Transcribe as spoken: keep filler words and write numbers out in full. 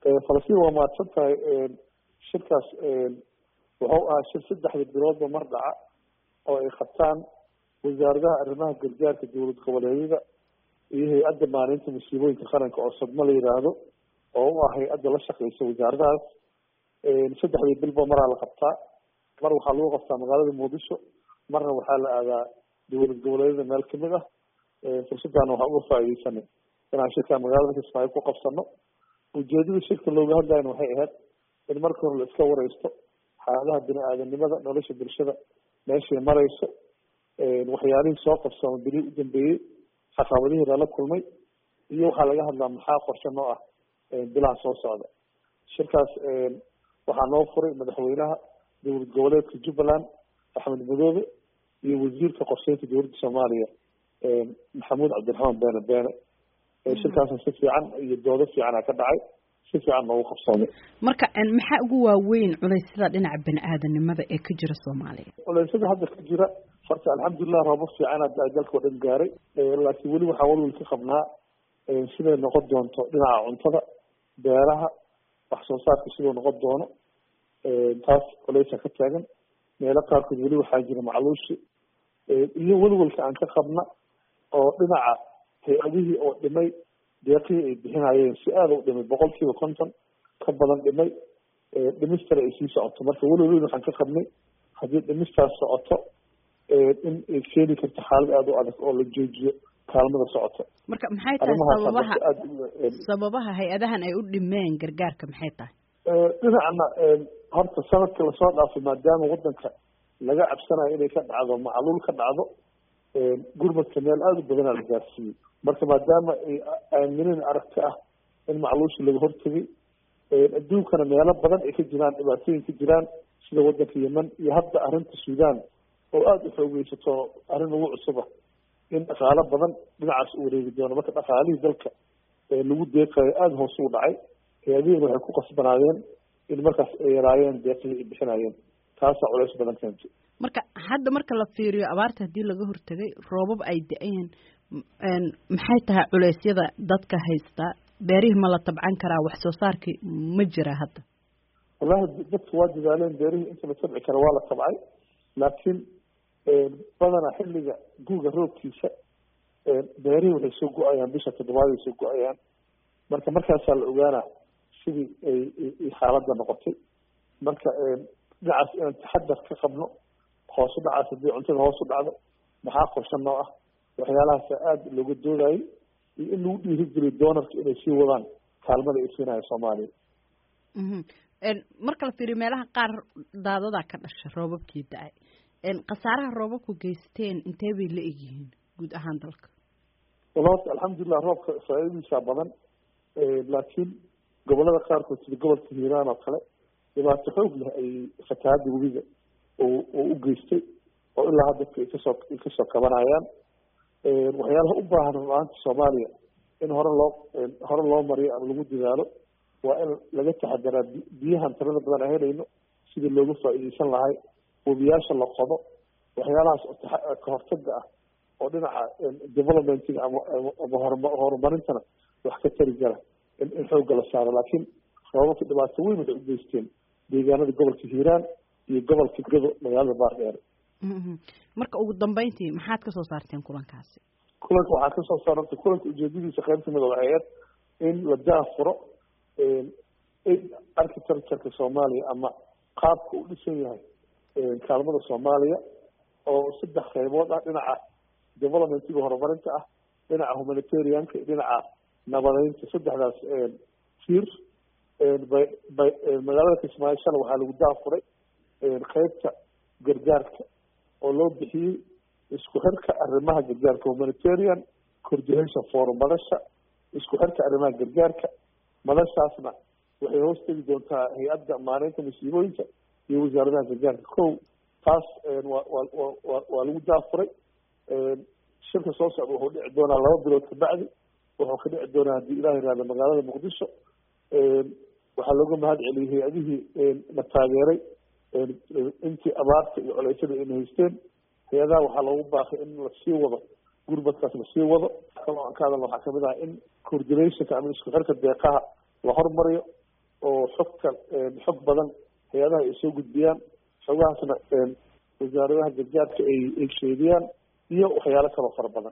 falastiin waa mahadsan tahay shirkaas wuxuu ahaa shir saddexda biloodba mar dhaca oo ay qabtaan wasaaradaha arrimaha gargaarka dowlad goboleedyada iyo hay-adda maalinta musiibooyinka qaranka oo sadma la yidhaahdo oo u ah hay-adda la shaqeysa wasaaradahaas saddexdii bilba maraa la qabtaa mar waxaa lagu qabtaa magaalada muqdisho marna waxaa la aadaa dowlad goboleedyada meel kamid ah fursaddaana waxaa uga faaideysanay inaan shirkaa magaalada kismaayo ku qabsano ujeedada shirka looga hadlayana waxay ahayd in marka hore la iska wareysto xaaladaha bini aadanimada nolosha bulshada meeshay mareyso waxyaalihii soo qabsama beri u dambeeyey caqabadihii lala kulmay iyo waxaa laga hadlaa maxaa qorshe noo ah bilaha soo socda shirkaas waxaa noo furay madaxweynaha dowlad goboleedka jubbaland axmed madoobe iyo wasiirka qorsheynta dowladda soomaaliya maxamuud cabdiraxmaan beene beene shirkaasna si fiican iyo doodo fiicana ka dhacay si fiican noogu qabsoomay marka maxaa ugu waaweyn culeysyada dhinaca bini aadanimada ee ka jira soomaaliya culeysyada hadda ka jira horta alxamdulilah roobo fiican hadda dalka oo dhan gaaray laakiin weli waxaa walwal ka qabnaa siday noqon doonto dhinaca cuntada beeraha wax soo saarka siduu noqon doono taas culeysa ka taagan meelo qaarkood weli waxaa jira macluushi iyo welwalka aan ka qabna oo dhinaca hay-adihii oo dhimay deeqihii ay bixinayeen si aada u dhimay boqol kiiba konton ka badan dhimay dhimistana ay sii socoto marka welwal waxaan ka qabnay haddii dhimistaas socoto in ay keeni karto xaalad aada u adag oo la joojiyo kaalmada socoto marka maxay tahay sababaha sababaha hay-adahan ay u dhimeen gargaarka maxay tahay dhinacna horta sanadka lasoo dhaafay maadaama wadanka laga cabsanayo inay ka dhacdo macluul ka dhacdo gurmadka meel aada u badanaa la gaarsiiyey marka maadaama ay aamineen aragti ah in macluusha laga hortegay adduunkana meelo badan ay ka jiraan dhibaatooyin ka jiraan sida wadanka yemen iyo hadda arrinta suudaan oo aada u xoogeysato arrin ugu cusuba in dhaqaalo badan dhinacaas u wareegi doono marka dhaqaalihii dalka lagu deeqayo aada hoos ugu dhacay hay-adihiina waxay ku qasbanaayeen in markaas ay yaraayeen deeqihii ay bixinayeen taasaa culeys badan keentay marka hadda marka la fiiriyo abaarta haddii laga hortegay roobab ay da-een maxay tahay culeysyada dadka haystaa beerihii ma la tabcan karaa wax soo saarkii ma jira hadda wallahi dadka waa dadaaleen beerihii inta la tabci kara waa la tabcay laakiin badanaa xilliga guuga roobkiisa beerihii waxay soo go-ayaan bisha toddobaad ay soo go-ayaan marka markaasaa la ogaanaa sidii ay xaaladda noqotay marka dhinacaas inaan taxadar ka qabno hoos u dhacaas haddii cuntada hoos u dhacdo maxaa qorshe noo ah waxyaalahaasa aada looga doodayay iyo in lagu dhiirigeliyo doonarka inay sii wadaan kaalmada ay siinayo soomaaliya marka la fiiriyo meelaha qaar daadadaa ka dhasha roobabkii da-ay khasaaraha roobabku geysteen intee bay la egyihiin guud ahaan dalka wala horta alxamdulilah roobka faa-idadiisaa badan laakiin gobolada qaarkood sida gobolka hiiraan oo kale dhibaato xoog leh ay fatahaada webiga oo u geystay oo ilaa hadda ay kasoo ay kasoo kabanayaan waxyaalaha u baahan run-aanta soomaaliya in hore loo hore loo mariyo ama lagu dadaalo waa in laga taxadaraa biyahan tirada badan aan helayno sidii looga faa-ideysan lahay webiyaasha la qodo waxyaalahaas ka hortaga ah oo dhinaca developmentiga ama ama horma horumarintana wax ka tari kara in in xoogga la saaro laakiin roobabka dhibaato weyn waxay u geysteen deegaanada gobolka hiiraan iyo gobolka gado magaalada baardheere marka ugu dambeyntii maxaad kasoo saarteen kulankaasi kulanka waxaa kasoo saarta kulanka ujeedadiisa qayb kamid a waxay ahayd in la daafuro architectureka soomaaliya ama qaabka u dhisan yahay kaalmada soomaaliya oo saddex qaybood ah dhinaca developmentiga horumarinta ah dhinaca humanitarianka iyo dhinaca nabadeynta saddexdaas tiir bay bay magaalada kismaayo shala waxaa lagu daafuray qeybta gargaarka oo loo bixiyey isku xirka arrimaha gargaarka humanitarian coordination forum madasha isku xirka arrimaha gargaarka madashaasna waxay hoos tegi doontaa hay-adda maareynta musiibooyinka iyo wasaaradaha gargaarka kow taas waa waa waa waa lagu daafuray shirka soo socda wuxuu dhici doonaa laba bilood kabacdi wuxuu ka dhici doonaa haddii ilaah yiraahdo magaalada muqdisho waxaa looga mahad celiyey hay-adihii na taageeray intii abaarta iyo coleysyada ayna haysteen hay-adaha waxaa loogu baaqay in lasii wado gurmadkaas lasii wado kaloo aan ka hadalna waxaa kamid ah in coordinationka ama isku xirka deeqaha la hormariyo oo xogta xog badan hay-adaha ay soo gudbiyaan xogahaasna wasaaradaha gargaarka ay ay sheediyaan iyo waxyaalo kaloo fara badan